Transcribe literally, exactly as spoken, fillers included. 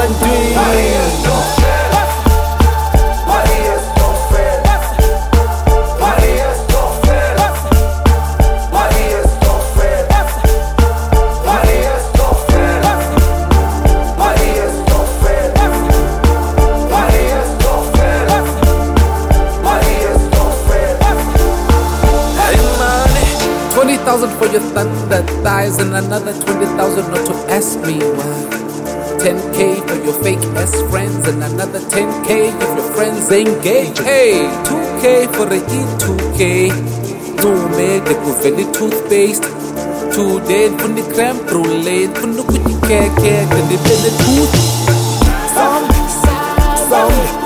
ebantwini. twenty thousand for your thunder thighs and another twenty thousand not to ask me why. ten K for your fake ass friends and another ten K if your friends ain't gay. Hey, two K for the E two K. No made the very toothpaste. Two dead from the creme brulee. From the cookie cake, and the tooth. Some, some.